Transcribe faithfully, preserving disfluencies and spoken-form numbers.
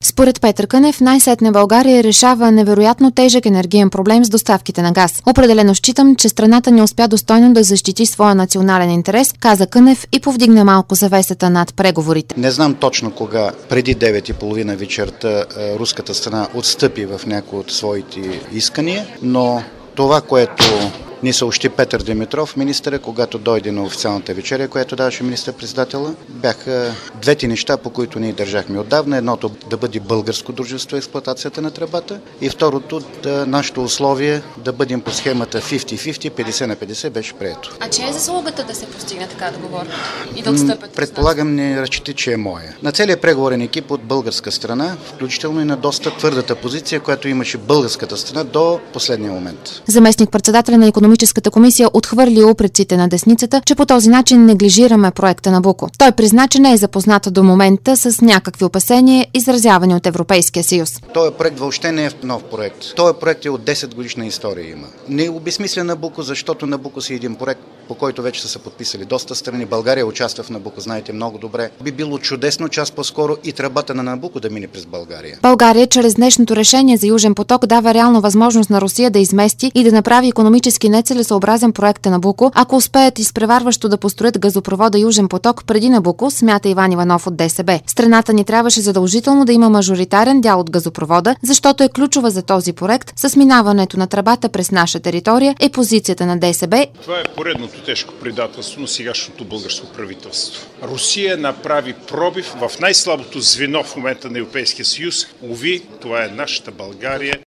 Според Петър Кънев, най-сетне България решава невероятно тежък енергиен проблем с доставките на газ. Определено считам, че страната не успя достойно да защити своя национален интерес, каза Кънев и повдигна малко завесата над преговорите. Не знам точно кога, преди девет и половина вечерта, руската страна отстъпи в някои от своите искания, но това, което ни съобщи Петър Димитров, министъра, когато дойде на официалната вечеря, която даваше министър-председателя, бяха двете неща, по които ние държахме отдавна. Едното да бъде българско дружество експлоатацията на тръбата и второто да нашето условие да бъдем по схемата петдесет на петдесет, петдесет на петдесет беше прието. А че е заслугата да се постигне така договор и да отстъпят? Предполагам, не разчита, че е моя. На целият преговорен екип от българска страна, включително и на доста твърдата позиция, която имаше българската страна до последния момент. Заместник-председателя на Икономическата комисия отхвърли упреците на десницата, че по този начин неглижираме проекта Набуко. Той призна, че не е запознат до момента с някакви опасения, изразявани от Европейския съюз. Този проект въобще не е нов проект. Този проект е от десет годишна история има. Не обезмисля Набуко, защото Набуко си един проект, по който вече са се подписали доста страни. България участва в Набуко, знаете много добре. Би било чудесно час по-скоро и тръбата на Набуко да мине през България. България чрез днешното решение за Южен поток дава реално възможност на Русия да измести и да направи икономически нецелесообразен проекта Набуко, ако успеят изпреварващо да построят газопровода Южен поток преди Набуко, смята Иван Иванов от ДСБ. Страната ни трябваше задължително да има мажоритарен дял от газопровода, защото е ключова за този проект. С минаването на тръбата през наша територия е позицията на ДСБ. Това е поредното тежко предателство на сегашното българско правителство. Русия направи пробив в най-слабото звено в момента на Европейския съюз. Уви, това е нашата България.